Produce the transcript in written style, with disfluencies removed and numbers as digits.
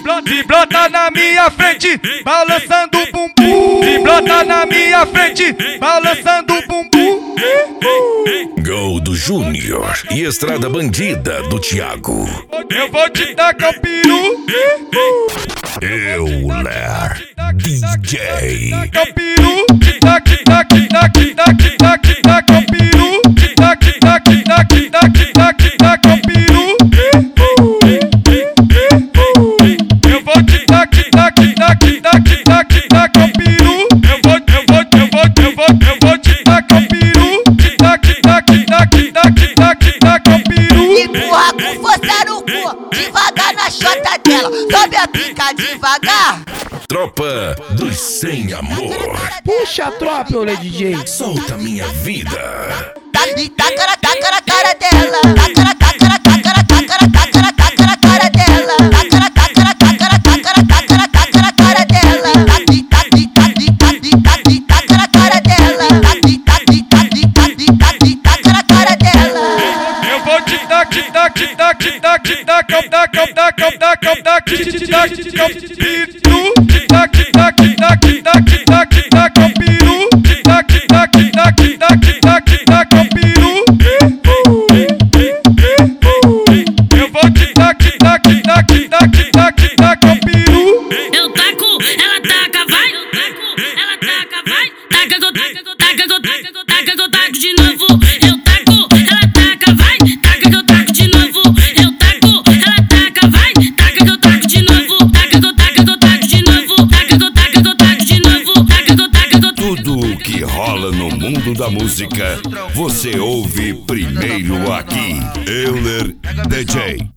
e brota na minha frente, balançando o bumbum. E brota na minha frente, balançando o bumbum. Gol do Júnior e Estrada Bandida do Thiago. Eu vou te tacar o peru. Euler DJ. Taca o peru. Taca, taca, taca, taca, taca, taca o peru. Taca, taca, taca, taca, taca, taca o peru. Eu vou te taca, taca, taca, taca, taca, taca o peru. Eu vou te tacar o peru. Taca, taca, taca, taca, taca, taca o peru. Empurra com força no cu, devagar na chota dela. Sobe a pica devagar. Tropa dos Sem Amor. Puxa a tropa, ô DJ. Solta minha vida. Taca na cara dela. Taca na cara dela. Taca na cara dela. Taca na cara dela. Taca na cara dela. Eu vou te tacar o peru. Eu taco, ela taca, vai. Ela taca, vai. Taca que eu taco de novo. Eu taco, ela taca, vai. Taca que eu taco de novo. Eu taco, ela taca, vai. Taca que eu taco de novo. Taca que eu taco de novo. Taca que eu taco de novo. Taca que eu taco. Tudo o que rola no mundo da música, você ouve primeiro aqui. Euler DJ.